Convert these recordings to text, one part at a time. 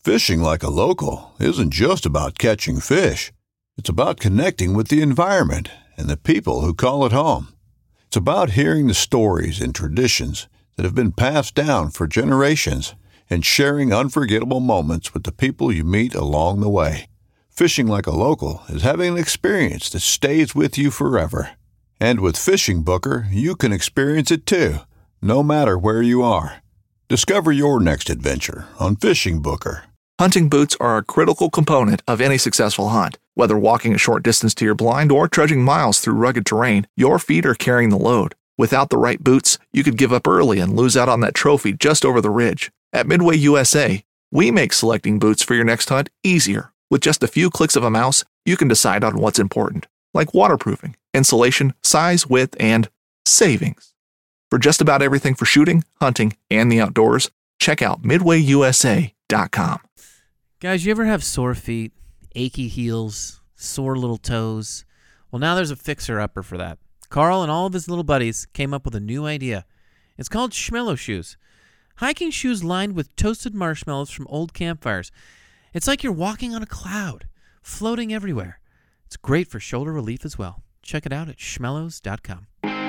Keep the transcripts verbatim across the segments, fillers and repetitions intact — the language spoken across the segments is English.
Fishing like a local isn't just about catching fish. It's about connecting with the environment and the people who call it home. It's about hearing the stories and traditions that have been passed down for generations and sharing unforgettable moments with the people you meet along the way. Fishing like a local is having an experience that stays with you forever. And with Fishing Booker, you can experience it too, no matter where you are. Discover your next adventure on Fishing Booker. Hunting boots are a critical component of any successful hunt. Whether walking a short distance to your blind or trudging miles through rugged terrain, your feet are carrying the load. Without the right boots, you could give up early and lose out on that trophy just over the ridge. At Midway U S A, we make selecting boots for your next hunt easier. With just a few clicks of a mouse, you can decide on what's important, like waterproofing, insulation, size, width, and savings. For just about everything for shooting, hunting, and the outdoors, check out midway u s a dot com. Guys, you ever have sore feet, achy heels, sore little toes? Well, now there's a fixer-upper for that. Carl and all of his little buddies came up with a new idea. It's called Schmello Shoes. Hiking shoes lined with toasted marshmallows from old campfires. It's like you're walking on a cloud, floating everywhere. It's great for shoulder relief as well. Check it out at schmellos dot com.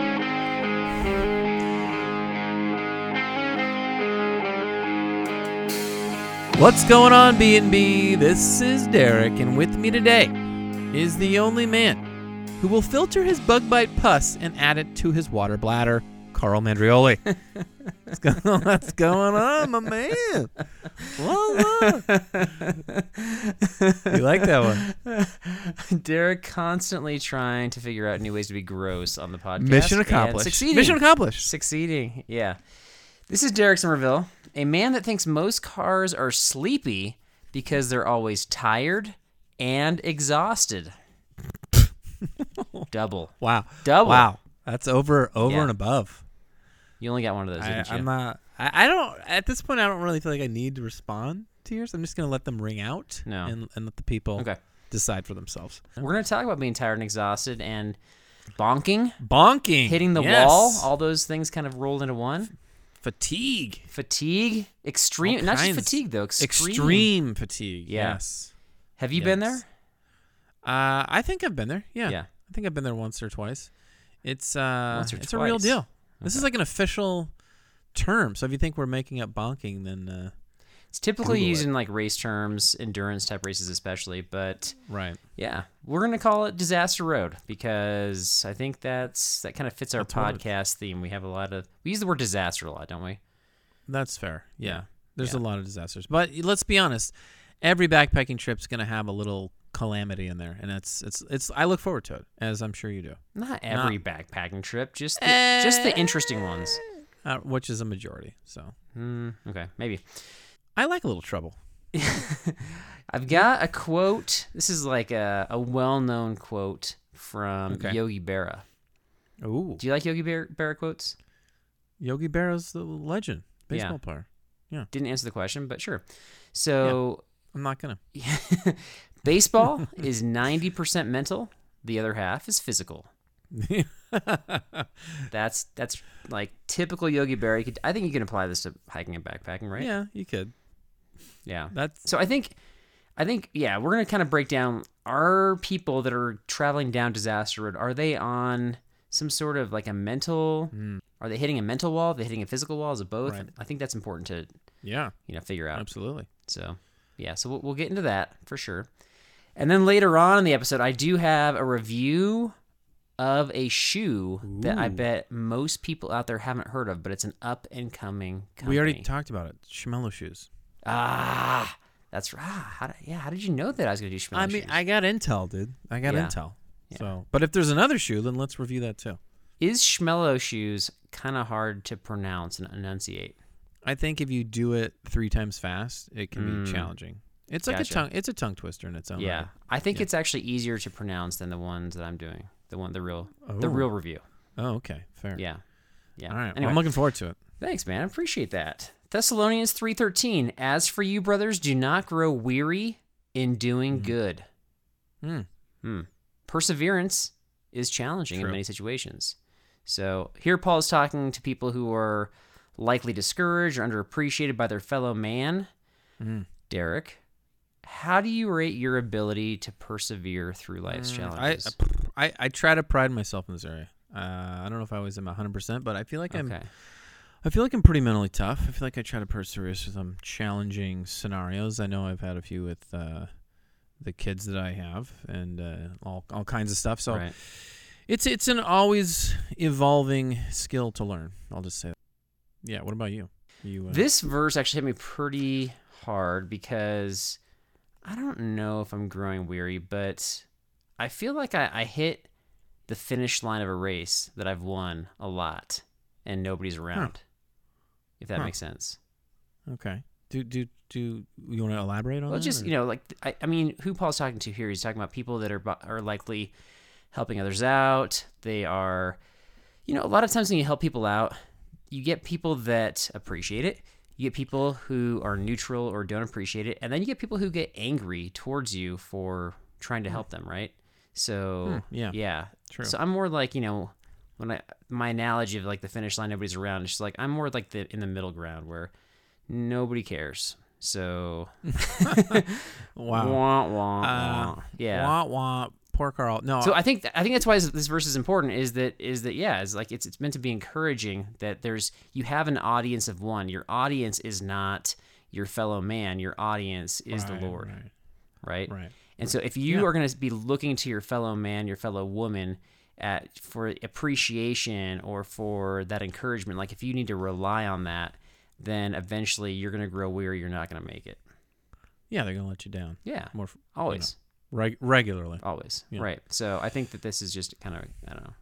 What's going on, B and B? This is Derek, and with me today is the only man who will filter his bug bite pus and add it to his water bladder, Carl Mandrioli. What's going, what's going on, my man? Whoa, whoa. You like that one? Derek constantly trying to figure out new ways to be gross on the podcast. Mission accomplished. Succeeding. Mission accomplished. Succeeding, yeah. This is Derek Somerville, a man that thinks most cars are sleepy because they're always tired and exhausted. Double. Wow. Double. Wow. That's over over Yeah. and above. You only got one of those, I, didn't you? I'm not. I, I don't. At this point, I don't really feel like I need to respond to yours. I'm just gonna let them ring out. No. And, and let the people Okay. decide for themselves. We're going to talk about being tired and exhausted and bonking, Bonking. hitting the Yes. wall. All those things kind of rolled into one. Fatigue. Fatigue. Extreme. All Not just kinds. fatigue, though. Extreme. Extreme fatigue. Yeah. Yes. Have you been there? Yes. Uh, I think I've been there. Yeah. Yeah. I think I've been there once or twice. It's uh, Once or it's a real twice. deal. This Okay. is like an official term. So if you think we're making up bonking, then uh, It's typically Google used it. in like race terms, endurance type races especially, but right. yeah, we're gonna call it Disaster Road because I think that's that kind of fits our That's what it- podcast theme. We have a lot of we use the word disaster a lot, don't we? That's fair. Yeah. Yeah. There's Yeah. a lot of disasters. But let's be honest. Every backpacking trip's going to have a little calamity in there, and it's it's it's I look forward to it, as I'm sure you do. Not every backpacking trip, just the, just the interesting ones. Uh, which is a majority. So, Mm, okay, maybe. I like a little trouble. I've got a quote. This is like a, a well-known quote from Okay. Yogi Berra. Ooh. Do you like Yogi Berra, Berra quotes? Yogi Berra's the legend, Yeah. baseball player. Didn't answer the question, but sure. So I'm not going baseball is ninety percent mental. The other half is physical. to. That's that's like typical Yogi Berra. You could, I think you can apply this to hiking and backpacking, right? Yeah, you could. Yeah. That's So I think, I think, yeah, we're gonna kind of break down: are people that are traveling down disaster road, are they on some sort of like a mental? Are they hitting a mental wall? Are they hitting a physical wall? Is it both? Right. I think that's important to yeah, you know figure out. absolutely. So, yeah, so we'll, we'll get into that for sure. And then later on in the episode, I do have a review of a shoe that I Ooh. bet most people out there haven't heard of, but it's an up and coming company. We already talked about it. Schmello shoes. Ah, that's right. Ah, how did, yeah, how did you know that I was going to do Schmello I mean, shoes? I got intel, dude. I got Yeah. intel. Yeah. So, but if there's another shoe, then let's review that too. Is Schmello shoes kind of hard to pronounce and enunciate? I think if you do it three times fast, it can Mm. be challenging. It's like Gotcha. a tongue. It's a tongue twister in its own Yeah, right. I think Yeah. it's actually easier to pronounce than the ones that I'm doing. The one, the real, the Oh. real review. Oh, okay, fair. Yeah, yeah. All right. Well, Anyway. I'm looking forward to it. Thanks, man. I appreciate that. Thessalonians three thirteen. As for you, brothers, do not grow weary in doing good. Hmm. Hmm. Perseverance is challenging True. in many situations. So here Paul is talking to people who are likely discouraged or underappreciated by their fellow man. Mhm. Derek, how do you rate your ability to persevere through life's Mm, challenges? I, I I try to pride myself in this area. Uh, I don't know if I always am one hundred percent, but I feel like I'm okay. I feel like I'm pretty mentally tough. I feel like I try to persevere through some challenging scenarios. I know I've had a few with uh, the kids that I have and uh, all all kinds of stuff. So Right. it's it's an always evolving skill to learn. I'll just say that. Yeah. What about you? You uh, This verse actually hit me pretty hard because I don't know if I'm growing weary, but I feel like I, I hit the finish line of a race that I've won a lot and nobody's around. If that Huh. makes sense. okay? Do do do you want to elaborate on Well, that? just, or- you know, like, I, I mean, who Paul's talking to here, he's talking about people that are bu- are likely helping others out. They are, you know, a lot of times when you help people out, you get people that appreciate it. You get people who are neutral or don't appreciate it. And then you get people who get angry towards you for trying to help them, right? So, Hmm, yeah. yeah. True. So I'm more like, you know, when I, my analogy of like the finish line, nobody's around, it's just like, I'm more like the, in the middle ground where nobody cares. So, wow. wah, wah, Uh, wah. Yeah. Wah wah. Poor Carl. No. So I think I think that's why this verse is important. Is that is that yeah? It's like it's it's meant to be encouraging that there's you have an audience of one. Your audience is not your fellow man. Your audience is Right, the Lord, Right. right? Right. And so if you Yeah. are going to be looking to your fellow man, your fellow woman, at for appreciation or for that encouragement, like if you need to rely on that, then eventually you're going to grow weary. You're not going to make it. Yeah, they're gonna let you down. Yeah, More f- always. reg- regularly. Always. Yeah. Right. So I think that this is just kind of, I don't know,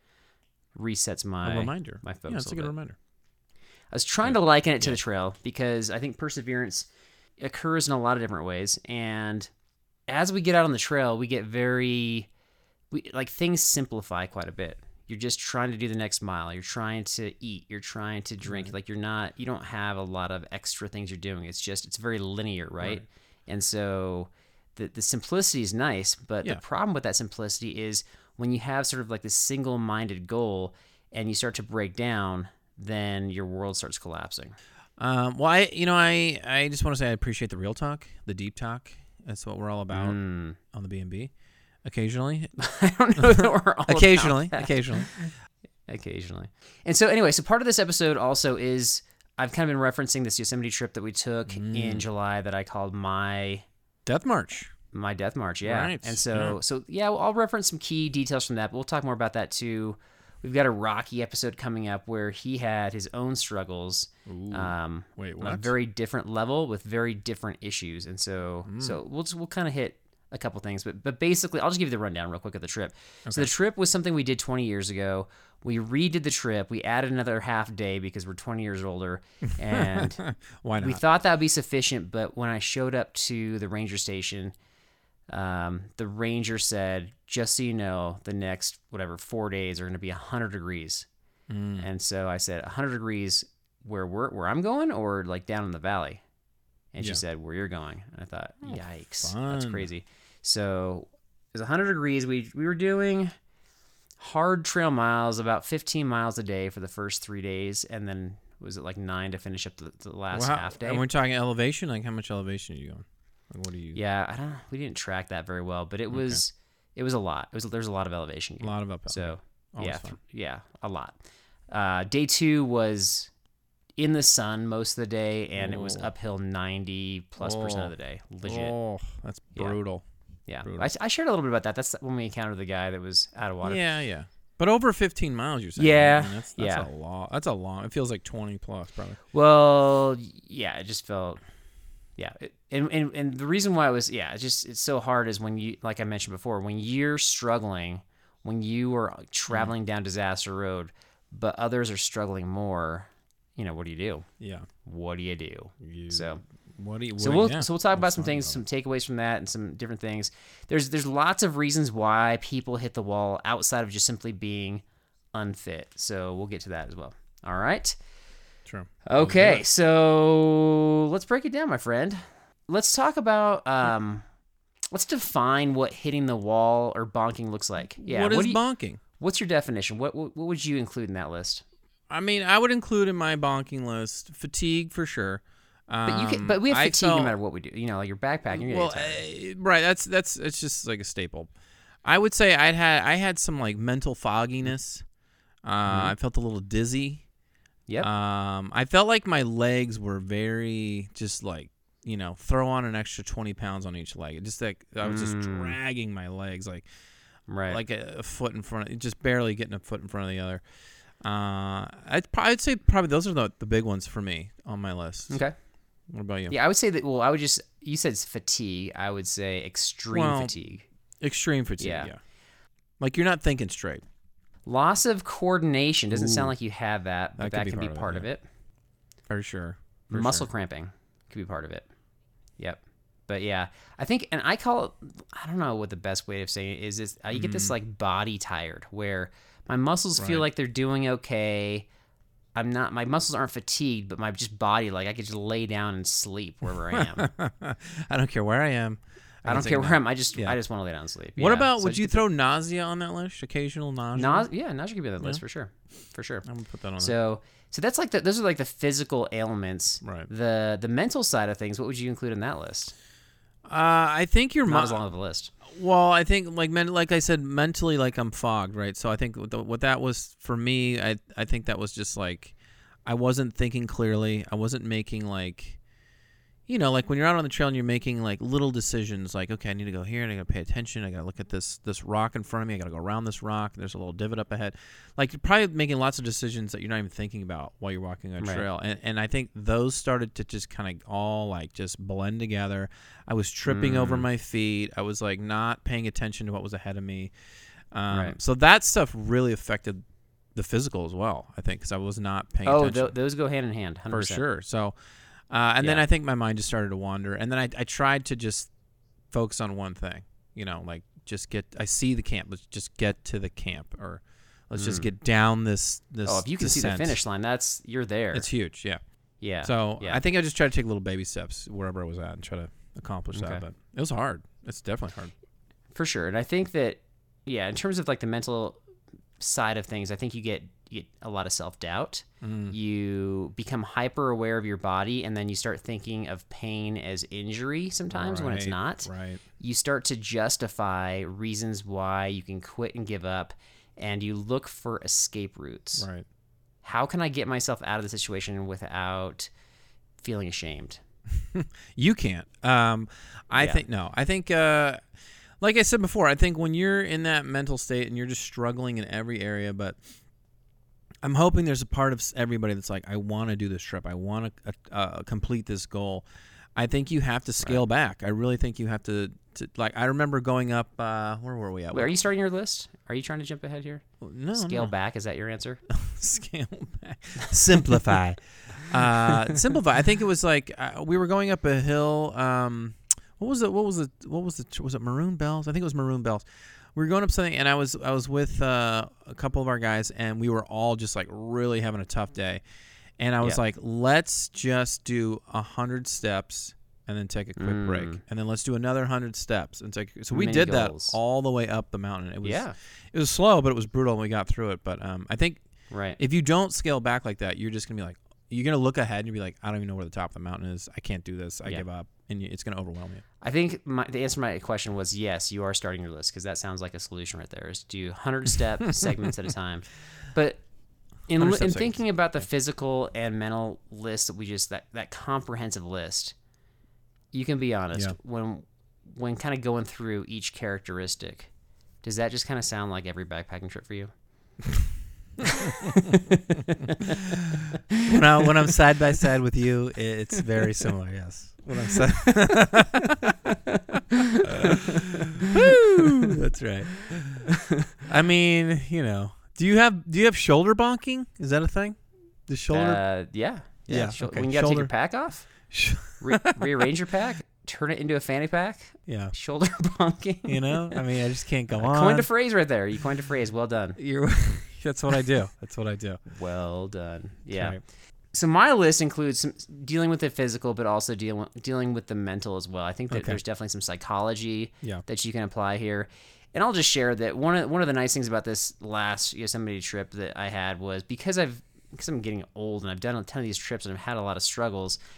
resets my a reminder. my focus Yeah, it's a a good little bit. reminder. I was trying to liken it to the trail because I think perseverance occurs in a lot of different ways. And as we get out on the trail, we get very, we like things simplify quite a bit. You're just trying to do the next mile. You're trying to eat. You're trying to drink. Like you're not, you don't have a lot of extra things you're doing. It's just, it's very linear, right? Right. And so the, the simplicity is nice, but Yeah. the problem with that simplicity is when you have sort of like this single-minded goal and you start to break down, then your world starts collapsing. Um, well, I, you know, I, I just want to say I appreciate the real talk, the deep talk. That's what we're all about Mm. on the B and B. Occasionally, I don't know that we're all occasionally, about that. occasionally. Occasionally. And so anyway, so part of this episode also is I've kind of been referencing this Yosemite trip that we took Mm. in July that I called my Death March. my death march. Yeah. Right, And so yeah. so yeah, well, I'll reference some key details from that, but we'll talk more about that too. We've got a Rocky episode coming up where he had his own struggles. Ooh. Um, Wait, on a what? very different level with very different issues, and so Mm. so we'll just, we'll kind of hit a couple things, but but basically, I'll just give you the rundown real quick of the trip. So the trip was something we did twenty years ago. We redid the trip. We added another half day because we're twenty years older, and Why not? we thought that would be sufficient. But when I showed up to the ranger station, um, the ranger said, "Just so you know, the next whatever four days are going to be one hundred degrees." Mm. And so I said, one hundred degrees where we're, where I'm going or like down in the valley? And she Yeah. said, where you're going. And I thought, yikes, that's fun. crazy. So it was one hundred degrees. We, we were doing hard trail miles, about fifteen miles a day for the first three days. And then was it like nine to finish up the, the last Well, how- half day? And we're talking elevation. Like, how much elevation are you going? Like, what are you? Yeah, I don't, we didn't track that very well, but it was, it was a lot. It was, there's a lot of elevation. A lot of uphill. So Always yeah, fun. th- yeah, a lot. Uh, day two was in the sun most of the day, and it was Oh. uphill ninety plus percent of the day. Legit. Oh, that's Yeah. brutal. yeah, brutal. I, I shared a little bit about that. That's when we encountered the guy that was out of water. Yeah, yeah. But over fifteen miles, you're saying? Yeah, I mean, that's, that's yeah. a lot. That's a long. It feels like twenty plus, probably. Well, yeah, it just felt, yeah, it, and, and and the reason why it was, yeah, it's just it's so hard is when you, like I mentioned before, when you're struggling, when you are traveling down disaster road, but others are struggling more. You know, what do you do? Yeah. What do you do? You, So. what do you? So what- we'll yeah. so we'll talk about Let's some things, about some takeaways from that, and some different things. There's there's lots of reasons why people hit the wall outside of just simply being unfit. So we'll get to that as well. All right. it. True. Okay. So let's break it down, my friend. Let's talk about um, let's define what hitting the wall or bonking looks like. Yeah. What is do you- bonking? What's your definition? What, what what would you include in that list? I mean, I would include in my bonking list fatigue for sure. But you can, Um, but we have I fatigue no felt- matter what we do. You know, like you're backpacking. You're Well, gonna get tired. uh, right. That's that's it's just like a staple. I would say I'd had I had some like mental fogginess. Uh, Mm-hmm. I felt a little dizzy. Yep. Um, I felt like my legs were very just like you know throw on an extra twenty pounds on each leg. It just like I was just Mm. dragging my legs like right. like a, a foot in front, of, just barely getting a foot in front of the other. Uh, I'd, pro- I'd say probably those are the the big ones for me on my list. okay. What about you? Yeah, I would say that. Well, I would just. You said it's fatigue. I would say extreme Well, fatigue. Extreme fatigue. Yeah. Yeah. Like you're not thinking straight. Loss of coordination doesn't sound Ooh. like you have that, but That that, could be can be part of it, part of yeah. it. For sure. For Muscle sure. cramping could be part of it. Yep. But yeah, I think, and I call it. I don't know what the best way of saying it is. Is uh, you get this like body tired, where my muscles feel Mm. Right. like they're doing okay. I'm not. My muscles aren't fatigued, but my just body, like I could just lay down and sleep wherever I am. I don't care where I am. I don't can care take a where nap. I'm. I just. Yeah. I just want to lay down and sleep. What Yeah. about So I would just you get the- throw nausea on that list? Occasional nausea. Nause, yeah, nausea could be on that list for sure, for sure. I'm gonna put that on. there. So, so that's like the, those are like the physical ailments. Right. The the mental side of things. What would you include in that list? Uh, I think you're Not mu- as long of a list. Well, I think like men, like I said, mentally, like I'm fogged, right? So I think what, the, what that was for me, I I think that was just like I wasn't thinking clearly. I wasn't making like, you know, like when you're out on the trail and you're making like little decisions, like okay, I need to go here and I got to pay attention. I got to look at this this rock in front of me. I got to go around this rock. There's a little divot up ahead. Like you're probably making lots of decisions that you're not even thinking about while you're walking on a Right. trail. And and I think those started to just kind of all like just blend together. I was tripping over my feet. I was like not paying attention to what was ahead of me. Um, Right. So that stuff really affected the physical as well, I think, because I was not paying Oh, attention th- those go hand in hand. one hundred for percent. sure. So, uh, and then Yeah. I think my mind just started to wander. And then I, I tried to just focus on one thing, you know, like just get, I see the camp. Let's just get to the camp or let's just get down this, this Oh, if you can see the descent. finish line, that's you're there. It's huge. Yeah. yeah. So yeah. I think I just tried to take little baby steps wherever I was at and try to accomplish Okay. that. But it was hard. It's definitely hard. For sure. And I think that, yeah, in terms of like the mental side of things, I think you get, you get a lot of self-doubt. Mm. You become hyper aware of your body, and then you start thinking of pain as injury sometimes when it's Right, not. Right. You start to justify reasons why you can quit and give up, and you look for escape routes. Right. How can I get myself out of the situation without feeling ashamed? You can't. Um, I Yeah. think no. I think, uh, like I said before, I think when you're in that mental state and you're just struggling in every area, but I'm hoping there's a part of s- everybody that's like, I want to do this trip. I want to uh, uh, complete this goal. I think you have to scale back. I really think you have to, to like. I remember going up. Uh, where were we at? Wait, are you starting your list? Are you trying to jump ahead here? no, Scale no. back, is that your answer? Scale back. Simplify. uh, simplify. I think it was like uh, we were going up a hill. Um, what was it? What was it? What was it? Was it Maroon Bells? I think it was Maroon Bells. We were going up something, and I was I was with uh, a couple of our guys, and we were all just like really having a tough day. And I was Yeah. like, let's just do a hundred steps and then take a quick Mm. break, and then let's do another hundred steps and take. So we Mini did goals. that all the way up the mountain. It was Yeah. it was slow, but it was brutal, and we got through it. But um, I think Right. if you don't scale back like that, you're just gonna be like, you're gonna look ahead and you'll be like, I don't even know where the top of the mountain is. I can't do this. I Yeah. give up, and you, it's gonna overwhelm you. I think my, the answer to my question was yes, you are starting your list, because that sounds like a solution right there, is do one hundred step segments at a time. But in, one hundred li- step in segments. thinking about the physical and mental list that we just, that, that comprehensive list, you can be honest, Yeah. when when kind of going through each characteristic, does that just kind of sound like every backpacking trip for you? When, I, when I'm side by side with you, it's very similar. Yes. When I'm side. Woo! That's right. I mean, you know, do you have do you have shoulder bonking? Is that a thing? The shoulder. Uh, yeah. Yeah, Shou- okay. When you got to take Shoulder- your pack off, re- rearrange your pack, turn it into a fanny pack, yeah. shoulder bonking. You know, I mean, I just can't go I on. coined a phrase right there. You coined a phrase. Well done. You're, that's what I do. That's what I do. Well done. Yeah. Right. So my list includes some dealing with the physical, but also dealing dealing with the mental as well. I think that Okay. there's definitely some psychology Yeah. that you can apply here. And I'll just share that one of one of the nice things about this last Yosemite trip that I had was because I've because I'm getting old and I've done a ton of these trips and I've had a lot of struggles.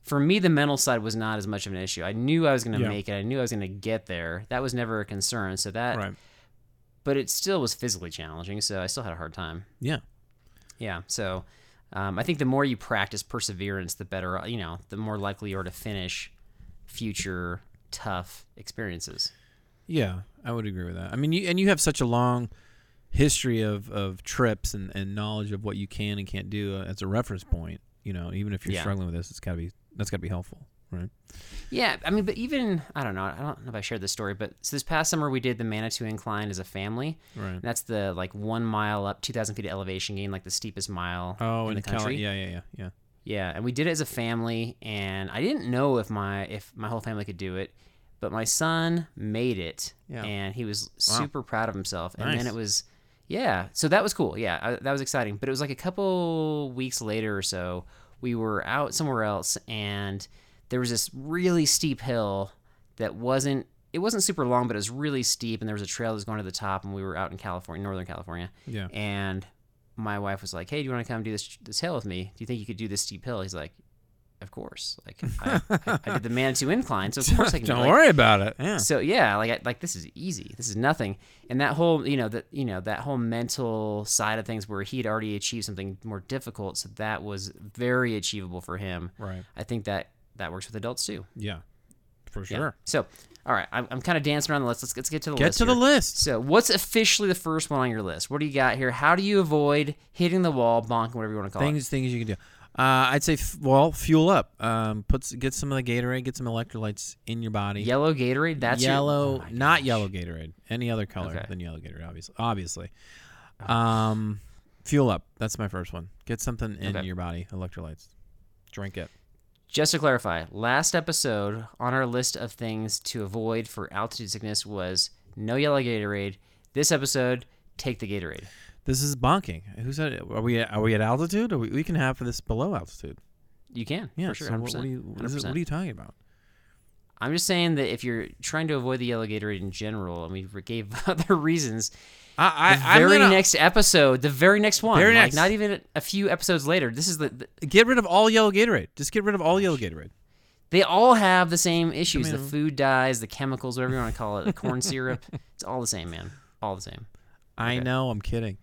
for me, the mental side was not as much of an issue. I knew I was going to Yeah. make it. I knew I was going to get there. That was never a concern. So that, Right. but it still was physically challenging. So I still had a hard time. Yeah. Yeah. So um, I think the more you practice perseverance, the better, you know, the more likely you are to finish future tough experiences. Yeah, I would agree with that. I mean, you, and you have such a long history of, of trips and, and knowledge of what you can and can't do uh, as a reference point. You know, even if you're Yeah. struggling with this, it's gotta be that's gotta be helpful, right? Yeah, I mean, but even I don't know. I don't know if I shared this story, but so this past summer we did the Manitou Incline as a family. Right. And that's the like one mile up, two thousand feet of elevation gain, like the steepest mile Oh, in the and Cali- country. yeah, yeah, yeah, yeah. Yeah, and we did it as a family, and I didn't know if my if my whole family could do it, but my son made it, Yeah. and he was Wow. super proud of himself. And then Nice. it was, yeah, so that was cool. Yeah, I, that was exciting. But it was like a couple weeks later or so, we were out somewhere else, and there was this really steep hill that wasn't. It wasn't super long, but it was really steep, and there was a trail that was going to the top, and we were out in California, Northern California. Yeah. And my wife was like, "Hey, do you want to come do this this hill with me? Do you think you could do this steep hill?" He's like, "Of course." Like I, I, I did the Manitou Incline, so of course I can. Don't like, worry about it. Yeah. So yeah, like I, like this is easy. This is nothing. And that whole, you know, that you know that whole mental side of things where he'd already achieved something more difficult, so that was very achievable for him. Right. I think that that works with adults too. Yeah. For Yeah. sure. So, all right, I'm, I'm kind of dancing around the list. Let's let's get to the Get list. to the here. list. So, what's officially the first one on your list? What do you got here? How do you avoid hitting the wall, bonking, whatever you want to call Things things you can do. Uh, I'd say f- well, fuel up. Um, put s- get some of the Gatorade, get some electrolytes in your body. it? Yellow Gatorade. That's your- yellow, oh my not gosh. yellow Gatorade. Any other color Okay. than yellow Gatorade, obviously. Obviously. Um, fuel up. That's my first one. Get something in Okay. your body. Electrolytes. Drink it. Just to clarify, last episode on our list of things to avoid for altitude sickness was no yellow Gatorade. This episode, take the Gatorade. This is bonking. Who said it? Are we at, are we at altitude? Or we, we can have this below altitude. You can, Yeah. for sure. so one what, hundred percent. what, are you, what, is it, one hundred percent. what are you talking about? I'm just saying that if you're trying to avoid the yellow Gatorade in general, and we gave other reasons, I, the I, very I'm gonna next episode, the very next one, Very like next. not even a few episodes later, this is the, the get rid of all yellow Gatorade. Just get rid of all yellow Gatorade. they all have the same issues. I the mean- food dyes, the chemicals, whatever you want to call it, the corn syrup. It's all the same, man. All the same. I Okay. know. I'm kidding.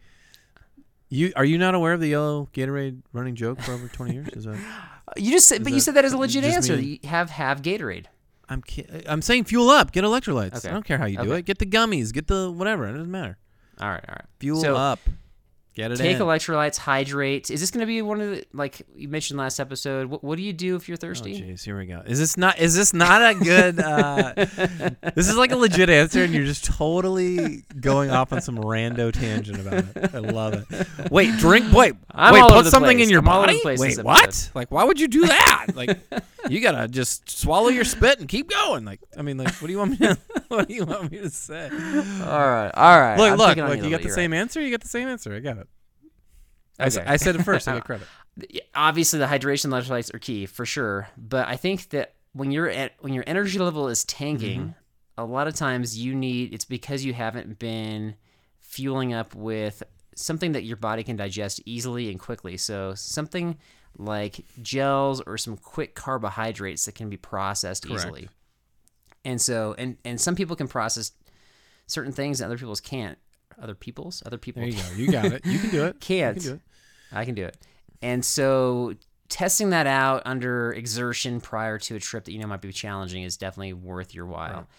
You are you not aware of the yellow Gatorade running joke for over twenty years? Is that? You just said, Is but you that said that as a legit just answer. me? That you have have Gatorade. I'm ki- I'm saying fuel up. Get electrolytes. Okay. I don't care how you do Okay. it. Get the gummies. Get the whatever. It doesn't matter. All right, all right. Fuel So, up. Get it Take in. electrolytes, hydrate. Is this going to be one of the, like you mentioned last episode? What, what do you do if you're Oh thirsty? jeez, here we go. Is this not? Is this not a good? Uh, this is like a legit answer, and you're just totally going off on some rando tangent about it. I love it. Wait, drink. Wait, I'm wait. all over Put the something place. in your I'm all over body. the place Wait, this what? episode. Like, why would you do that? Like, you gotta just swallow your spit and keep going. Like, I mean, like, what do you want me to? What do you want me to say? all right, all right. Look, I'm look, picking on look. a You little got bit, the you're same answer. You got the same answer. I got it. I, s- Okay. I said it first. I get credit. right. Obviously, the hydration electrolytes are key for sure. But I think that when you're at when your energy level is tanking, Mm-hmm. a lot of times you need it's because you haven't been fueling up with something that your body can digest easily and quickly. So something like gels or some quick carbohydrates that can be processed Correct. easily. And so and and some people can process certain things and other people's can't. Other people's other people There you go. You got it. You can do it. can't. You can do it. I can do it. And so testing that out under exertion prior to a trip that you know might be challenging is definitely worth your while. Right.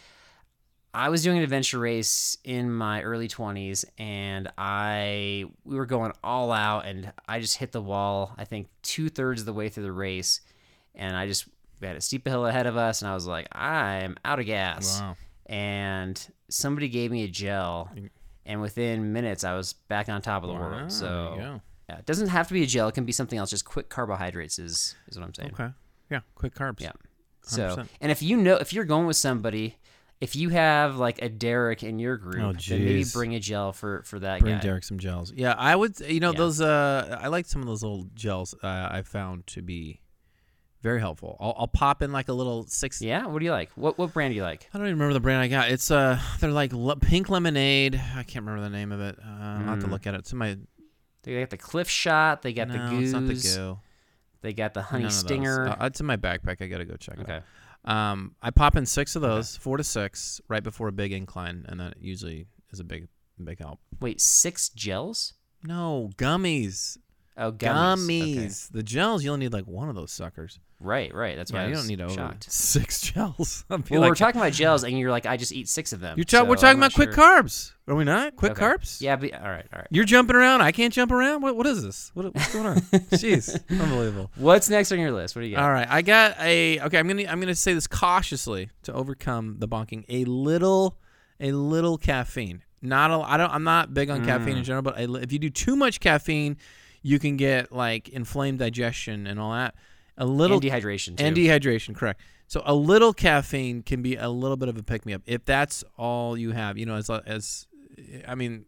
I was doing an adventure race in my early twenties and I we were going all out and I just hit the wall, I think two thirds of the way through the race. And I just we had a steep hill ahead of us and I was like, I'm out of gas. Wow. And somebody gave me a gel and within minutes I was back on top of the Wow, world. there So you go. yeah, it doesn't have to be a gel. It can be something else. Just quick carbohydrates is, is what I'm saying. Okay. Yeah. Quick carbs. Yeah. one hundred So, percent. and if you know, if you're going with somebody, if you have like a Derek in your group, Oh, then maybe jeez. bring a gel for, for that Bring guy. Derek some gels. Yeah, I would. You know Yeah. those. Uh, I like some of those little gels. Uh, I found to be very helpful. I'll, I'll pop in like a little six. Yeah. What do you like? What what brand do you like? I don't even remember the brand I got. It's uh, they're like le- pink lemonade. I can't remember the name of it. Uh, I'll have to Mm. look at it. It's in my. They got the Cliff Shot. They got no, the Goose. it's not the goo. They got the honey None of those. stinger. Uh, it's in my backpack. I gotta go check it Okay. out. Um, I pop in six of those, four to six, right before a big incline, and that usually is a big, big help. Wait, six gels? No gummies. Oh, gummies. Gummies. The gels, you only need like one of those suckers. Okay. Right, right. That's why Yeah, I you was don't need over shocked. six gels. I'd be Well, like, we're talking about gels, and you're like, I just eat six of them. You're ta- so we're talking I'm about not quick sure. carbs, are we not? Quick Okay. carbs. Yeah, but, all right, all right. You're jumping around. I can't jump around. What? What is this? What, what's going on? Jeez, unbelievable. What's next on your list? What do you got? All right, I got a. Okay, I'm gonna I'm gonna say this cautiously to overcome the bonking. A little, a little caffeine. Not a. I don't. I'm not big on Mm. caffeine in general, but a, li- if you do too much caffeine, you can get like inflamed digestion and all that. A little And dehydration, too. and dehydration, correct. So a little caffeine can be a little bit of a pick me up if that's all you have. You know, as as I mean,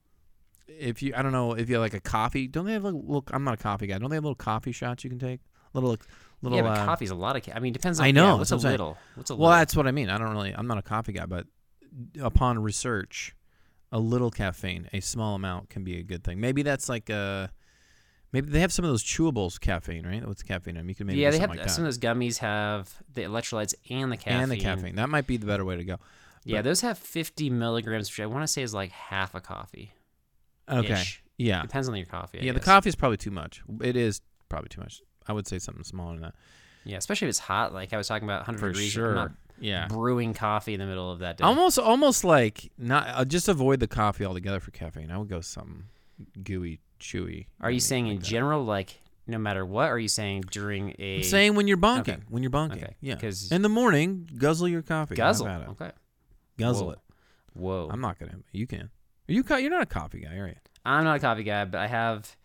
if you I don't know if you have like a coffee. Don't they have like little? I'm not a coffee guy. Don't they have little coffee shots you can take? Little little. yeah, but uh, coffee's a lot of. Ca- I mean, depends. On, I know, Yeah, what's that's a what I'm saying. little? What's a Well, little? that's what I mean. I don't really. I'm not a coffee guy, but upon research, a little caffeine, a small amount, can be a good thing. Maybe that's like a. Maybe they have some of those chewables caffeine, right? What's caffeine in them? You can maybe yeah, do they have something like some that. of those gummies have the electrolytes and the caffeine. And the caffeine. That might be the better way to go. Yeah, But- those have fifty milligrams, which I want to say is like half a coffee. Okay. Ish. Yeah. Depends on your coffee. I Yeah, the guess. coffee is probably too much. It is probably too much. I would say something smaller than that. Yeah, especially if it's hot. Like I was talking about, one hundred For degrees. sure. I'm not Yeah. brewing coffee in the middle of that day. Almost almost like not uh, just avoid the coffee altogether for caffeine. I would go something gooey, chewy. Are you yummy saying like in that. general, like no matter what? Or are you saying during a I'm saying when you're bonking. Okay. When you're bonking. Okay, Yeah. 'cause- In the morning, guzzle your coffee. Have guzzle? at it. Okay. Guzzle Whoa. it. Whoa. I'm not gonna. You can. Are you? Co- you're not a coffee guy, are you? I'm not a coffee guy, but I have.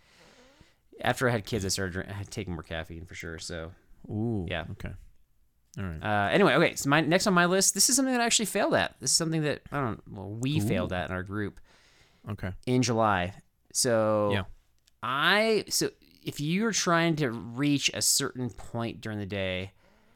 After I had kids, I started drink, I had taken more caffeine for sure. So Ooh. Yeah. Okay. All right. uh, anyway, okay. So my next on my list, this is something that I actually failed at. This is something that I don't. Well, we Ooh. failed at in our group Okay. in July. So Yeah. I so if you're trying to reach a certain point during the day,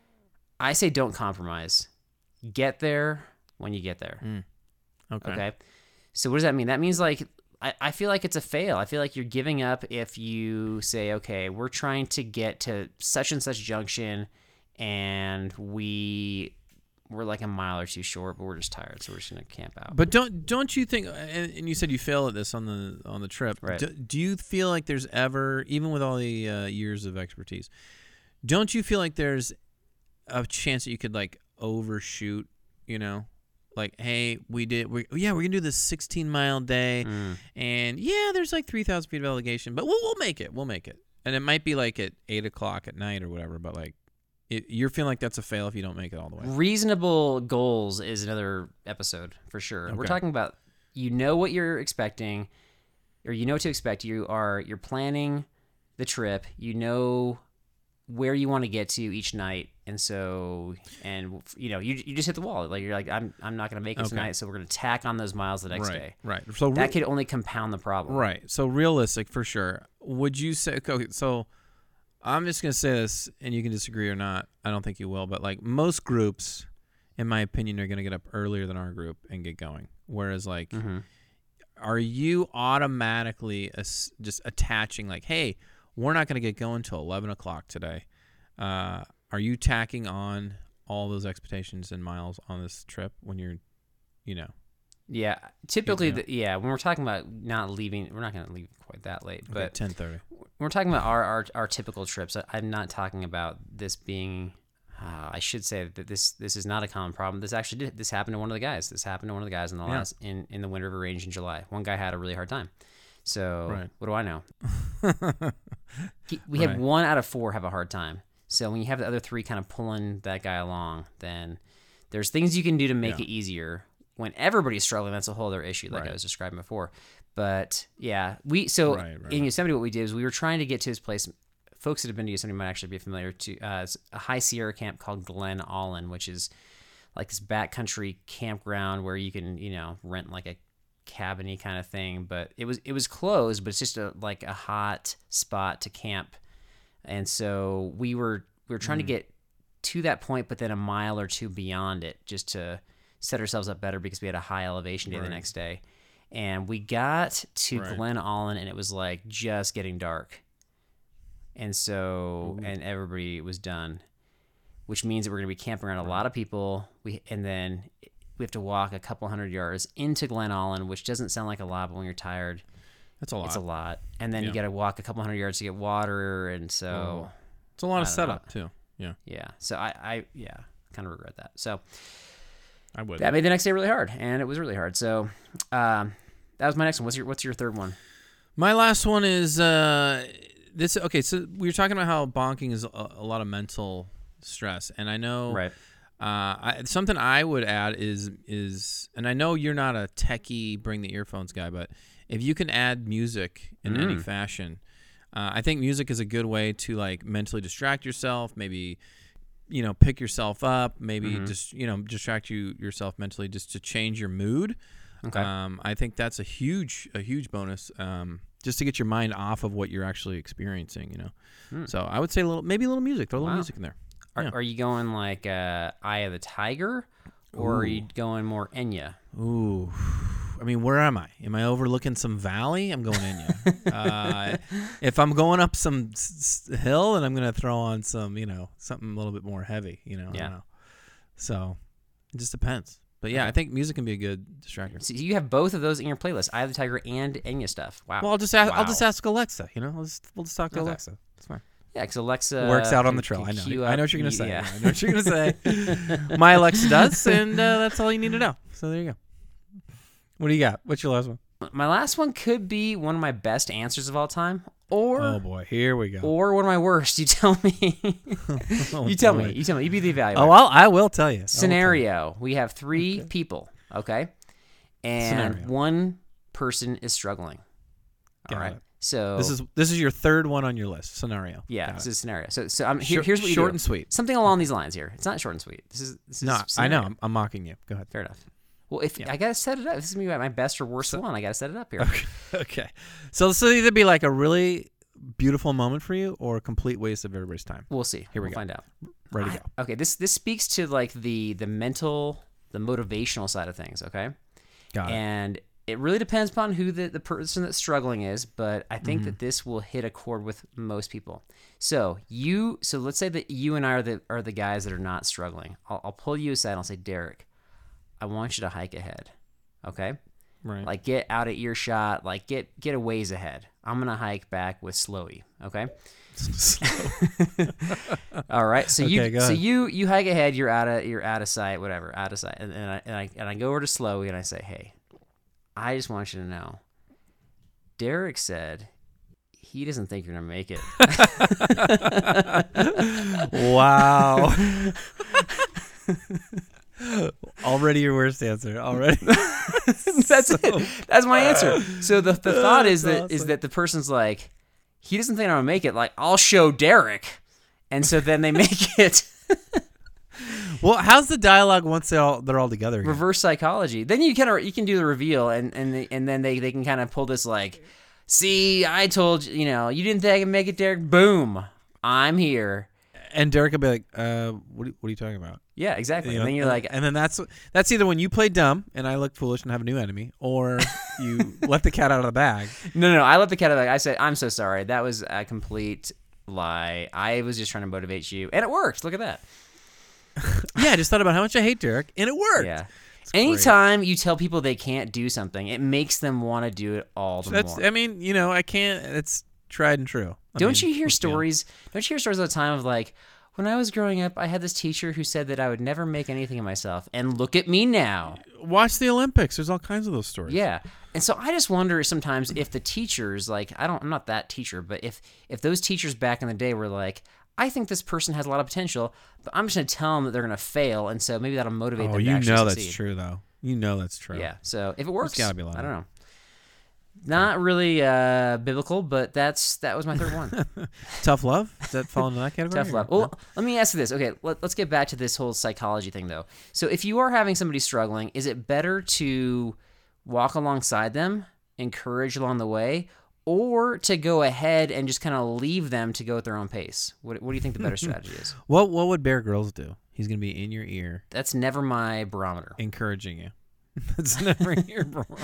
I say don't compromise. Get there when you get there. Okay. Okay. So what does that mean? That means like I, I feel like it's a fail. I feel like you're giving up if you say, okay, we're trying to get to such and such junction and we we're like a mile or two short, but we're just tired, so we're just gonna camp out. But don't don't you think? And, and you said you fail at this on the on the trip. Right. Do, do you feel like there's ever, even with all the uh, years of expertise, don't you feel like there's a chance that you could like overshoot? You know, like, hey, we did. We yeah, we're gonna do this sixteen mile day, Mm. and yeah, there's like three thousand feet of elevation, but we'll we'll make it. We'll make it. And it might be like at eight o'clock at night or whatever. But like, it, you're feeling like that's a fail if you don't make it all the way. Reasonable goals is another episode for sure. We're Okay. talking about you know what you're expecting, or you know what to expect. You are you're planning the trip. You know where you want to get to each night, and so and you know you you just hit the wall. Like you're like I'm I'm not gonna make it Okay. tonight, so we're gonna tack on those miles the next right. day. Right. So That re- could only compound the problem. Right. So realistic for sure. Would you say okay, so I'm just going to say this and you can disagree or not. I don't think you will, but like most groups in my opinion are going to get up earlier than our group and get going. Whereas like Mm-hmm. are you automatically as, just attaching like, hey, we're not going to get going till eleven o'clock today. Uh, are you tacking on all those expectations and miles on this trip when you're, you know, Yeah. Typically, Yeah. the, yeah. When we're talking about not leaving, we're not gonna leave quite that late, but ten thirty? when we're talking about our, our, our typical trips, I, I'm not talking about this being. Uh, I should say that this this is not a common problem. This actually did. This happened to one of the guys. This happened to one of the guys in the Yeah. last in, in the Wind River Range in July. One guy had a really hard time. So Right. what do I know? He, we Right. had one out of four have a hard time. So when you have the other three kind of pulling that guy along, then there's things you can do to make Yeah. it easier. When everybody's struggling, that's a whole other issue, like Right. I was describing before. But yeah, we so Right, right, in right. Yosemite, what we did is we were trying to get to his place. Folks that have been to Yosemite might actually be familiar to uh, it's a high Sierra camp called Glen Allen, which is like this backcountry campground where you can, you know, rent like a cabiny kind of thing. But it was it was closed, but it's just a like a hot spot to camp. And so we were we were trying Mm. to get to that point, but then a mile or two beyond it, just to set ourselves up better because we had a high elevation day Right. the next day. And we got to Right. Glen Allen, and it was like just getting dark. And so, Ooh. and everybody was done, which means that we're going to be camping around a lot of people. We And then we have to walk a couple hundred yards into Glen Allen, which doesn't sound like a lot, but when you're tired, that's a lot. It's a lot. And then yeah. you got to walk a couple hundred yards to get water. And so... Oh. It's a lot of setup, know. too. Yeah. Yeah. So I, I yeah, kind of regret that. So I would. That made the next day really hard, and it was really hard. So um, that was my next one. What's your What's your third one? My last one is uh, this. Okay, so we were talking about how bonking is a, a lot of mental stress, and I know right. Uh, I, something I would add is is, and I know you're not a techie bring the earphones guy, but if you can add music in Mm. any fashion, uh, I think music is a good way to like mentally distract yourself. Maybe, you know, pick yourself up. Maybe Mhm. just you know distract you yourself mentally just to change your mood. Okay. Um, I think that's a huge a huge bonus. Um, just to get your mind off of what you're actually experiencing. You know, Hmm. so I would say a little maybe a little music. Throw a little Wow. music in there. Are, Yeah. are you going like uh, Eye of the Tiger, or are you Ooh. going more Enya? Ooh, I mean, where am I? Am I overlooking some valley? I'm going Enya. uh, if I'm going up some s- s- hill, then I'm gonna throw on some, you know, something a little bit more heavy. You know, I Yeah. don't know. So it just depends. But yeah, I think music can be a good distractor. So you have both of those in your playlist: Eye of the Tiger and Enya stuff. Wow. Well, I'll just ask, I'll Wow. just ask Alexa. You know, we'll just, we'll just talk to Okay. Alexa. It's fine. Yeah, because Alexa Works out on can- the trail. can I know. queue I know up- what you're gonna say. Yeah. I know what you're gonna say. My Alexa does, and uh, that's all you need to know. So there you go. What do you got? What's your last one? My last one could be one of my best answers of all time, or Oh boy, here we go. or one of my worst. You tell me. Oh, you tell boy. me. You tell me. You be the evaluator. Oh, I'll, I will tell you. I will tell you. Scenario: we have three people, okay, and Scenario. one person is struggling. Got All right. it. So This is this is your third one on your list. Scenario. yeah, Got this it. is a scenario. So so I'm here, Short- here's what you short do. and sweet. Something along these lines here. It's not short and sweet. This is this is No, I scenario. know. I'm, I'm mocking you. Go ahead. Fair enough. Well, if Yeah. I gotta set it up, this is gonna be my best or worst one. I gotta set it up here. Okay. Okay. So this will either be like a really beautiful moment for you or a complete waste of everybody's time. We'll see. Here we we'll go. find out. Ready to I- go. Okay, this this speaks to like the the mental, the motivational side of things. Okay, Got it. and it really depends upon who the, the person that's struggling is, but I think Mm-hmm. that this will hit a chord with most people. So you, so let's say that you and I are the are the guys that are not struggling. I'll, I'll pull you aside and I'll say, Derek, I want you to hike ahead. Okay, Right. like get out of earshot, like get get a ways ahead. I'm gonna hike back with Slowy. Okay. All right. So you Okay, go so ahead. you you hike ahead. You're out of you're out of sight. Whatever. Out of sight. And, and I and I and I go over to Slowy and I say, hey, I just want you to know, Derek said he doesn't think you're gonna make it. Wow. Already your worst answer. Already. That's it. That's my answer. So the the thought is That's that is awesome. that the person's like, he doesn't think I'm gonna make it. Like, I'll show Derek, and so then they make it. Well, how's the dialogue once they're all they're all together again? Reverse psychology. Then you kind of you can do the reveal, and and they, and then they, they can kind of pull this like, see, I told you, you know, you didn't think I could make it, Derek. Boom, I'm here. And Derek will be like, uh, what are, what are you talking about? Yeah, exactly. You and know, then you're and, like, and then that's that's either when you play dumb and I look foolish and have a new enemy, or you let the cat out of the bag. no, no, no. I let the cat out of the bag. I said, I'm so sorry. That was a complete lie. I was just trying to motivate you, and it worked. Look at that. Yeah, I just thought about how much I hate Derek, and it worked. Yeah. It's great. Anytime you tell people they can't do something, it makes them want to do it all the That's. more. I mean, you know, I can't. It's tried and true. I Don't mean, you hear let's be honest. stories? Don't you hear stories all the time of like, when I was growing up, I had this teacher who said that I would never make anything of myself, and look at me now. Watch the Olympics. There's all kinds of those stories. Yeah, and so I just wonder sometimes if the teachers, like, I don't, I'm not that teacher, but if if those teachers back in the day were like, I think this person has a lot of potential, but I'm just gonna tell them that they're gonna fail, and so maybe that'll motivate Oh, them to you actually know succeed. that's true, though. You know that's true. Yeah. So if it works, gotta be a lot I of don't know. Not really uh, biblical, but that's that was my third one. Tough love. Does that fall into that category? Tough or love. no? Well, let me ask you this. Okay, let, let's get back to this whole psychology thing, though. So if you are having somebody struggling, is it better to walk alongside them, encourage along the way, or to go ahead and just kind of leave them to go at their own pace? What, what do you think the better strategy is? What What would Bear Grylls do? He's gonna be in your ear, That's never my barometer. encouraging you. That's never your problem.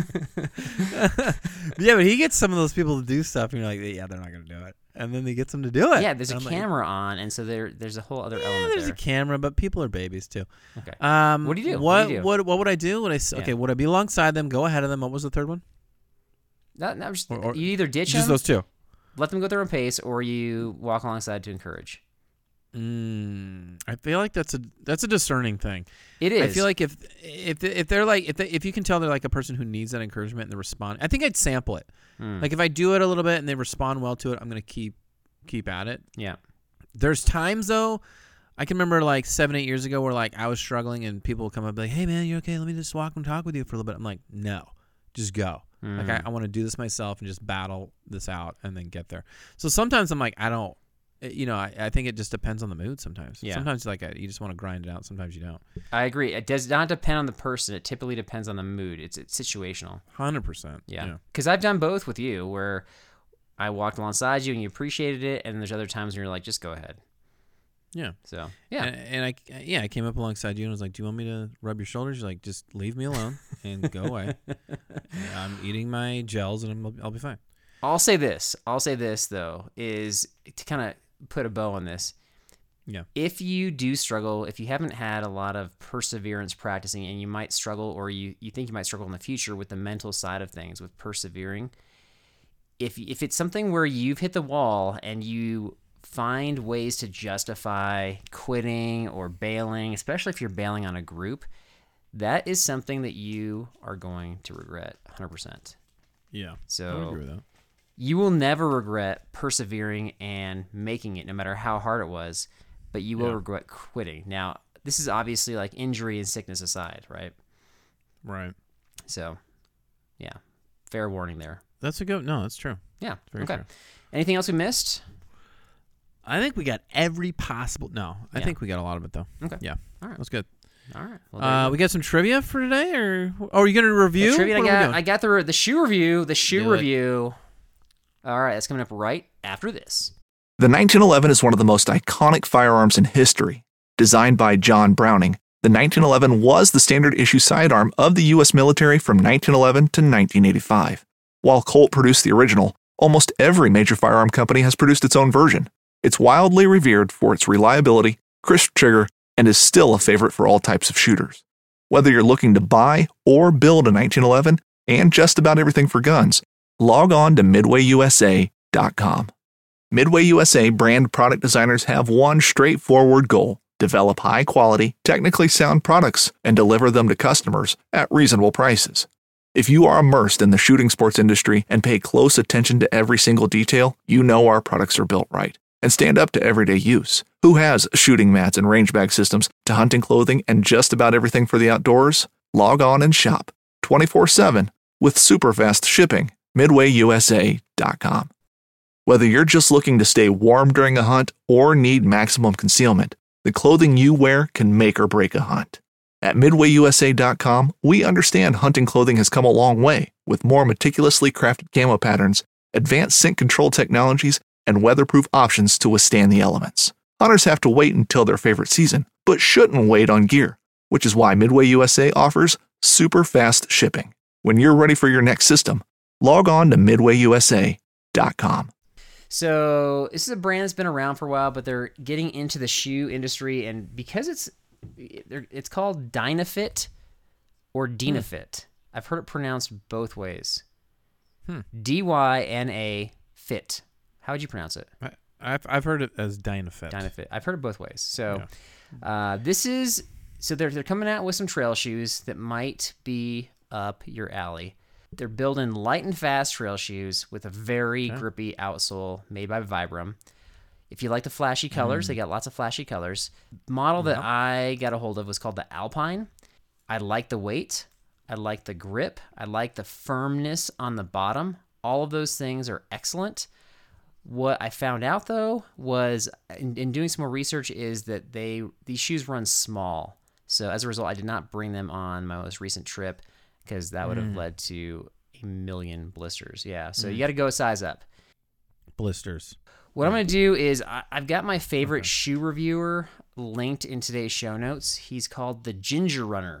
Yeah, but he gets some of those people to do stuff, and you're like, yeah, they're not going to do it. And then he gets them to do it. Yeah, there's a And I'm camera on, and so there there's a whole other like, element yeah, there's there. a camera, but people are babies too. Okay. Um, What do you do? What What do you do? What, what would I do? Would I s- Yeah. okay? Would I be alongside them? Go ahead of them? What was the third one? That, that was just, Or- or- you either ditch Just them, those two. let them go their own pace, or you walk alongside to encourage. Mm, I feel like that's a that's a discerning thing. It is. I feel like if if if they're like if they, if you can tell they're like a person who needs that encouragement and they respond, I think I'd sample it. Mm. Like if I do it a little bit and they respond well to it, I'm gonna keep keep at it. Yeah. There's times though, I can remember like seven eight years ago where like I was struggling and people would come up and be like, hey man, you okay? Let me just walk and talk with you for a little bit. I'm like, no, just go. Mm. Like I, I want to do this myself and just battle this out and then get there. So sometimes I'm like, I don't. You know, I, I think it just depends on the mood sometimes. Yeah. Sometimes like you just want to grind it out. Sometimes you don't. I agree. It does not depend on the person. It typically depends on the mood. It's, it's situational. one hundred percent. Yeah. Because I've done both with you, where I walked alongside you and you appreciated it, and there's other times where you're like, just go ahead. Yeah. So, yeah. And, and I, yeah, I came up alongside you and was like, do you want me to rub your shoulders? You're like, just leave me alone and go away. And I'm eating my gels and I'm, I'll be fine. I'll say this. I'll say this, though, is to kind of put a bow on this. Yeah. If you do struggle, if you haven't had a lot of perseverance practicing, and you might struggle, or you, you think you might struggle in the future with the mental side of things, with persevering, if if it's something where you've hit the wall and you find ways to justify quitting or bailing, especially if you're bailing on a group, that is something that you are going to regret one hundred percent. Yeah. I So would agree with that. you will never regret persevering and making it, no matter how hard it was, but you will Yeah. regret quitting. Now, this is obviously like injury and sickness aside, right? Right. So, yeah, fair warning there. That's a good, no, that's true. Yeah, Very okay. true. Anything else we missed? I think we got every possible, no, I Yeah. think we got a lot of it though. Okay. Yeah. All right. That's good. All right. Well, there you Uh, go. we got some trivia for today, or oh, are you going to The review? trivia I What are we got, doing? I got the the shoe review. The shoe Do it. review. All right, that's coming up right after this. The nineteen eleven is one of the most iconic firearms in history. Designed by John Browning, the nineteen eleven was the standard issue sidearm of the U S military from nineteen eleven to nineteen eighty-five. While Colt produced the original, almost every major firearm company has produced its own version. It's wildly revered for its reliability, crisp trigger, and is still a favorite for all types of shooters. Whether you're looking to buy or build a nineteen eleven and just about everything for guns, log on to midway U S A dot com. Midway U S A brand product designers have one straightforward goal: develop high-quality, technically sound products and deliver them to customers at reasonable prices. If you are immersed in the shooting sports industry and pay close attention to every single detail, you know our products are built right and stand up to everyday use. Who has shooting mats and range bag systems to hunting clothing and just about everything for the outdoors? Log on and shop twenty-four seven with super fast shipping. midway U S A dot com. Whether you're just looking to stay warm during a hunt or need maximum concealment, the clothing you wear can make or break a hunt. At midway U S A dot com, we understand hunting clothing has come a long way with more meticulously crafted camo patterns, advanced scent control technologies, and weatherproof options to withstand the elements. Hunters have to wait until their favorite season, but shouldn't wait on gear, which is why Midway U S A offers super fast shipping. When you're ready for your next system, log on to midway U S A dot com. So this is a brand that's been around for a while, but they're getting into the shoe industry, and because it's they're, it's called Dynafit or Dynafit. I've heard it pronounced both ways. Hmm. D Y N A Fit. How would you pronounce it? I, I've I've heard it as Dynafit. Dynafit. I've heard it both ways. So uh, this is so they're they're coming out with some trail shoes that might be up your alley. They're building light and fast trail shoes with a very Okay. grippy outsole made by Vibram. If you like the flashy colors, they got lots of flashy colors. Model that Yep. I got a hold of was called the Alpine. I like the weight. I like the grip. I like the firmness on the bottom. All of those things are excellent. What I found out though was in, in doing some more research is that they these shoes run small. So as a result, I did not bring them on my most recent trip because that would have Mm. led to a million blisters. Yeah, so Mm. you got to go a size up. Blisters. What I'm going to do is I, I've got my favorite Okay. shoe reviewer linked in today's show notes. He's called the Ginger Runner.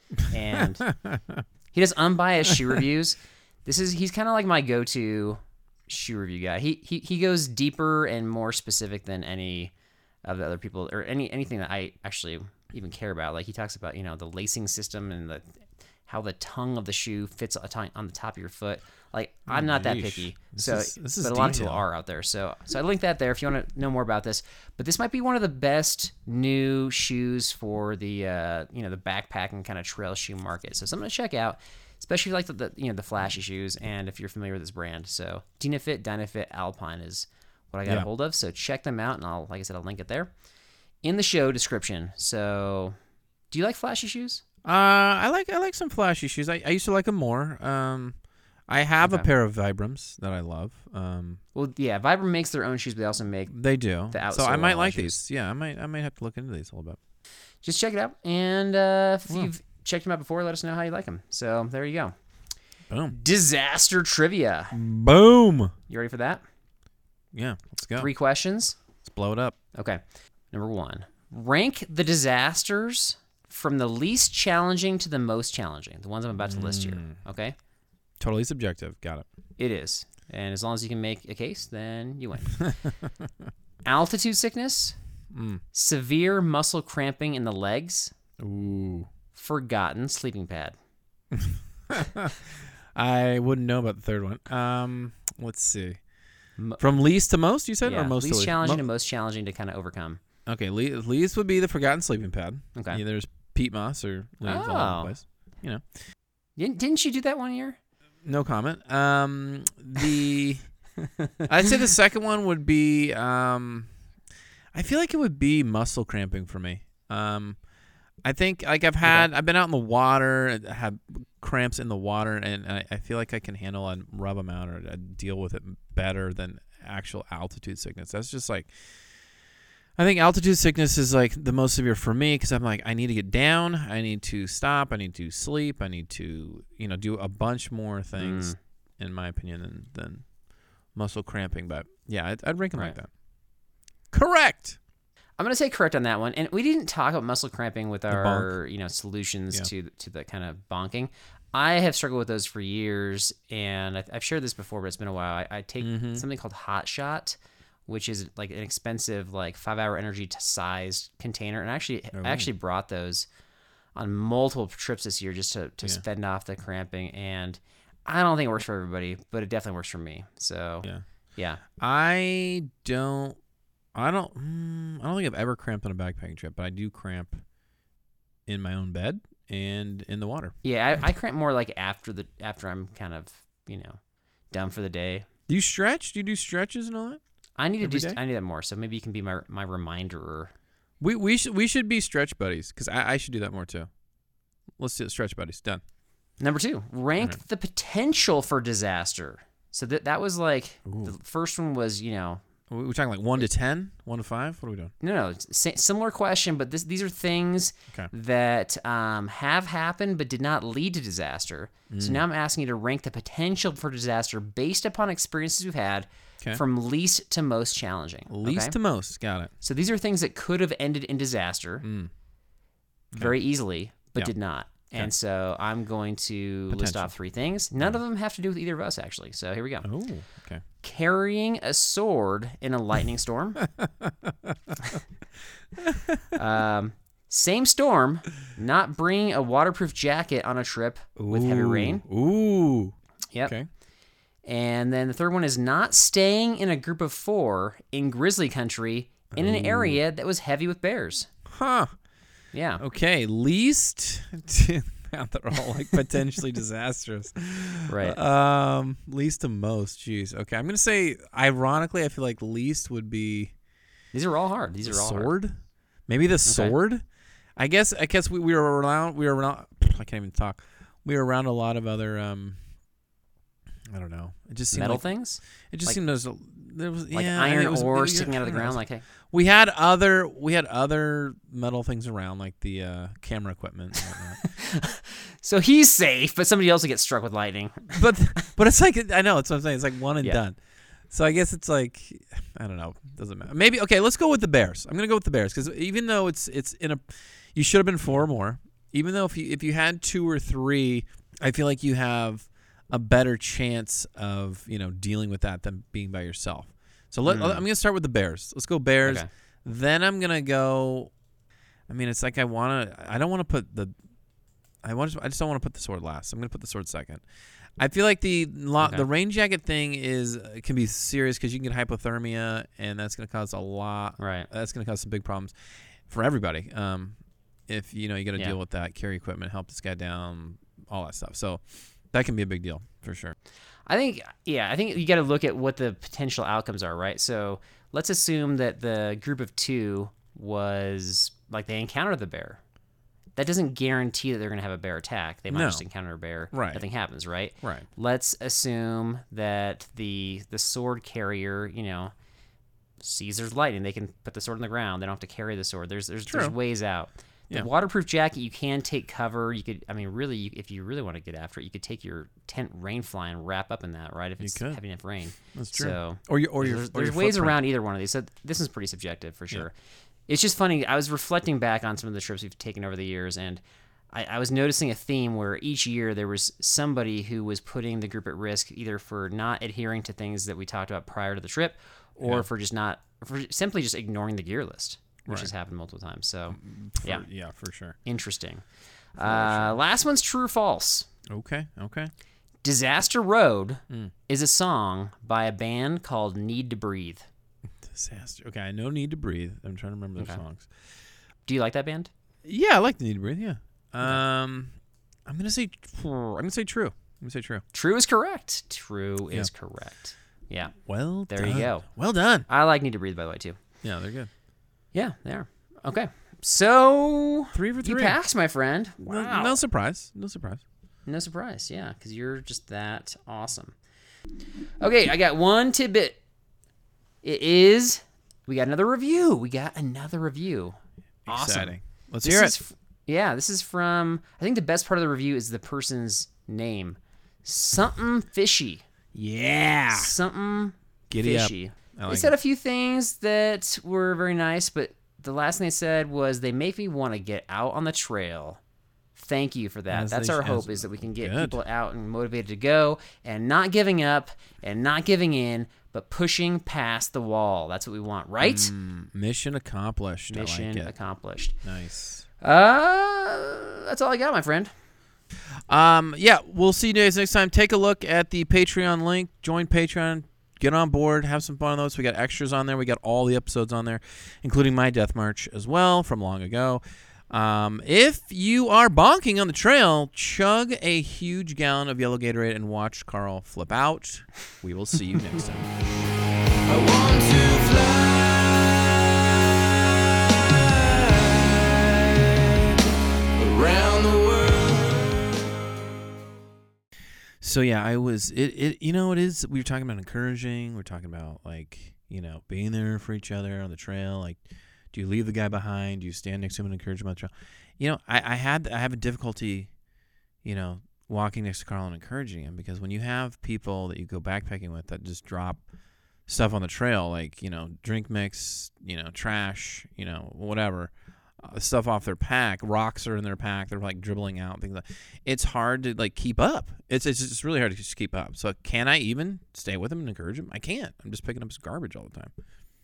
and he does unbiased shoe reviews. This is he's kind of like my go-to shoe review guy. He he he goes deeper and more specific than any of the other people or any anything that I actually even care about. Like he talks about, you know, the lacing system and the how the tongue of the shoe fits on the top of your foot. Like I'm not that picky, This so is- this is but a lot of detail. people are out there. So so I link that there if you want to know more about this. But this might be one of the best new shoes for the uh, you know the backpacking kind of trail shoe market. So something to check out, especially if you like the, the you know the flashy shoes and if you're familiar with this brand. So Dynafit, Dynafit Alpine is what I got Yeah. a hold of. So check them out, and I'll like I said I'll link it there in the show description. So do you like flashy shoes? Uh, I like I like some flashy shoes. I, I used to like them more. Um, I have a Okay. pair of Vibrams that I love. Um, Well, yeah, Vibram makes their own shoes, but they also make. they do. The So I outsole might on like shoes. these. Yeah, I might I might have to look into these a little bit. Just check it out, and uh, if Wow. you've checked them out before, let us know how you like them. So there you go. Boom. Disaster trivia. Boom. You ready for that? Yeah, let's go. Three questions. Let's blow it up. Okay. Number one. Rank the disasters from the least challenging to the most challenging. The ones I'm about to list here. Okay. Totally subjective. Got it. It is. And as long as you can make a case, then you win. Altitude sickness, Mm. severe muscle cramping in the legs, Ooh. forgotten sleeping pad. I wouldn't know about the third one. Um, let's see. Mo- From least to most, you said, Yeah, or most least to least? challenging Mo- to most challenging to kind of overcome. Okay, le- least would be the forgotten sleeping pad. Okay. Either there's peat moss or leaves all over Oh. the place. You know, Didn't, didn't you do that one year? no comment. Um, the I'd say the second one would be. Um, I feel like it would be muscle cramping for me. Um, I think like I've had I've been out in the water and had cramps in the water, and I, I feel like I can handle and rub them out or uh, deal with it better than actual altitude sickness. That's just like. I think altitude sickness is like the most severe for me because I'm like, I need to get down, I need to stop, I need to sleep, I need to, you know, do a bunch more things, Mm. in my opinion, than, than muscle cramping. But yeah, I'd, I'd rank them like Right. that. Correct. I'm gonna say correct on that one. And we didn't talk about muscle cramping with bonk. our, you know, solutions Yeah. to to the kind of bonking. I have struggled with those for years, and I've, I've shared this before, but it's been a while. I, I take Mhm. something called Hot Shot, which is like an expensive, like five hour energy t- sized container, and I actually Oh. I actually brought those on multiple trips this year just to to Yeah. fend off the cramping. And I don't think it works for everybody, but it definitely works for me. So Yeah. yeah. I don't, I don't, mm, I don't think I've ever cramped on a backpacking trip, but I do cramp in my own bed and in the water. Yeah, I, I cramp more like after the after I'm kind of, you know, done for the day. Do you stretch? Do you do stretches and all that? I need to Every do day? I need that more. So maybe you can be my my reminder. We we should we should be stretch buddies because I, I should do that more too. Let's do it, stretch buddies. Done. Number two, rank Alright. the potential for disaster. So that that was like Ooh. the first one was, you know, We We're talking like one to ten, one to five. What are we doing? no, no, it's sa- similar question, but this these are things Okay. that um, have happened but did not lead to disaster. Mm. So now I'm asking you to rank the potential for disaster based upon experiences we've had, Okay. from least to most challenging. Least okay? to most. Got it. So these are things that could have ended in disaster Mm. very easily, but Yeah. did not. Okay. And so I'm going to list Potential. off three things. None of them have to do with either of us, actually. So here we go. Oh, okay. Carrying a sword in a lightning storm. um, same storm, not bringing a waterproof jacket on a trip with heavy Ooh. rain. Ooh. Yep. Okay. And then the third one is not staying in a group of four in grizzly country in an area that was heavy with bears. Huh. Yeah. Okay. Least. Now they're all like potentially disastrous. Right. Um. Least to most. Jeez. Okay. I'm gonna say. Ironically, I feel like least would be These are all hard. These the are all hard. sword. Maybe the sword. I guess. I guess we, we were around. We were around. I can't even talk. We were around a lot of other. Um. I don't know. It just seemed Metal like, things? It just Like- seemed there's a, there was Like yeah, I mean, iron it was- ore yeah, sticking out of the I don't know. ground? Like, hey. We had other we had other metal things around, like the uh, camera equipment and whatnot. So he's safe, but somebody else will get struck with lightning. but but it's like I know it's what I'm saying. It's like one and Yeah. done. So I guess it's like I don't know. Doesn't matter. Maybe okay. Let's go with the Bears. I'm gonna go with the Bears because even though it's it's in a, you should have been four or more. Even though if you if you had two or three, I feel like you have a better chance of, you know, dealing with that than being by yourself. So let, Mm. I'm going to start with the Bears. Let's go Bears. Okay. Then I'm going to go. I mean, it's like I want to. I don't want to put the. I want. I just don't want to put the sword last. I'm going to put the sword second. I feel like the lo- Okay. the rain jacket thing is can be serious because you can get hypothermia, and that's going to cause a lot. Right. That's going to cause some big problems for everybody. Um, if you know you got to Yeah. deal with that, carry equipment, help this guy down, all that stuff. So that can be a big deal for sure. I think, yeah, I think you got to look at what the potential outcomes are, right? So let's assume that the group of two was like they encountered the bear. That doesn't guarantee that they're going to have a bear attack. They might No. just encounter a bear. Right. Nothing happens, right? Right. Let's assume that the the sword carrier, you know, sees there's lightning. They can put the sword on the ground. They don't have to carry the sword. There's there's, there's True. ways out. The Yeah. waterproof jacket, you can take cover. You could, I mean, really, you, if you really want to get after it, you could take your tent rain fly and wrap up in that, right? If it's could. heavy enough rain. That's true. So Or your or your there's, or there's your ways footprint. around either one of these. So this is pretty subjective for sure. It's just funny. I was reflecting back on some of the trips we've taken over the years, and I, I was noticing a theme where each year there was somebody who was putting the group at risk, either for not adhering to things that we talked about prior to the trip, or Yeah. for just not, for simply just ignoring the gear list, which Right. has happened multiple times. So, For- yeah, yeah, for sure. interesting. Uh, last one's true or false. Okay, okay. Disaster Road Mm. is a song by a band called Need to Breathe. Disaster. Okay, I know Need to Breathe. I'm trying to remember their Okay. songs. Do you like that band? Yeah, I like the Need to Breathe. Yeah. Um, I'm gonna say I'm gonna say true. I'm gonna say true. True is correct. True Yeah. is correct. Yeah. Well, There you done. go. Well done. I like Need to Breathe, by the way, too. Yeah, they're good. Yeah, they are. Okay. So, Three for you three. passed, my friend. No, Wow. no surprise. No surprise. No surprise, yeah, because you're just that awesome. Okay, I got one tidbit. It is, we got another review. We got another review. Awesome. Exciting. Let's This hear is it. f- yeah, this is from, I think the best part of the review is the person's name. Something fishy. Yeah. Something Giddy up. fishy. I They like said it. a few things that were very nice, but the last thing they said was they make me want to get out on the trail. Thank you for that. As That's they our sh- hope, as- is that we can get good. people out and motivated to go and not giving up and not giving in, but pushing past the wall. That's what we want, right? Mm, mission accomplished. Mission I like it. accomplished. Nice. Uh, that's all I got, my friend. Um, yeah, we'll see you guys next time. Take a look at the Patreon link. Join Patreon. Get on board. Have some fun on those. We got extras on there. We got all the episodes on there, including my Death March as well from long ago. Um, if you are bonking on the trail, chug a huge gallon of yellow Gatorade and watch Carl flip out. We will see you next time. I want to fly around the world. So yeah, I was it, it you know it is we were talking about encouraging, we're talking about like, you know, being there for each other on the trail. Like, do you leave the guy behind? Do you stand next to him and encourage him on the trail? You know, I, I had I have a difficulty, you know, walking next to Carl and encouraging him, because when you have people that you go backpacking with that just drop stuff on the trail, like, you know, drink mix, you know, trash, you know, whatever, uh, stuff off their pack, rocks are in their pack, they're like dribbling out, things like. It's hard to like keep up. It's it's just really hard to just keep up. So can I even stay with him and encourage him? I can't. I'm just picking up his garbage all the time.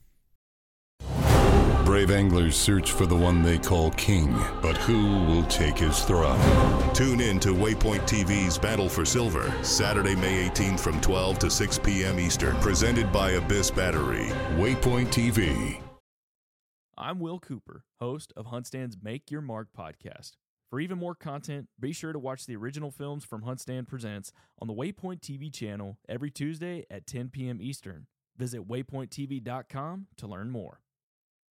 Brave anglers search for the one they call king, but who will take his throne? Tune in to Waypoint T V's Battle for Silver, Saturday, May eighteenth from twelve to six p.m. Eastern, presented by Abyss Battery. Waypoint T V. I'm Will Cooper, host of HuntStand's Make Your Mark podcast. For even more content, be sure to watch the original films from HuntStand Presents on the Waypoint T V channel every Tuesday at ten p.m. Eastern. Visit waypoint t v dot com to learn more.